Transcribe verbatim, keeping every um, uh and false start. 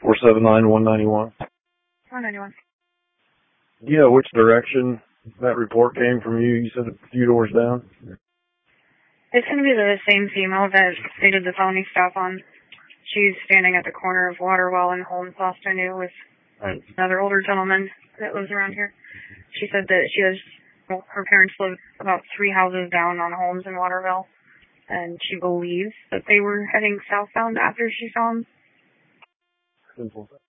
four seven nine, one nine one. one ninety-one. Yeah, which direction that report came from you? You said a few doors down? It's going to be the same female that they did the phony stuff on. She's standing at the corner of Waterwell and Holmes last I knew with Right. another older gentleman that lives around here. She said that she has, well, her parents live about three houses down on Holmes and Waterville, and she believes that they were heading southbound after she saw him. Simple.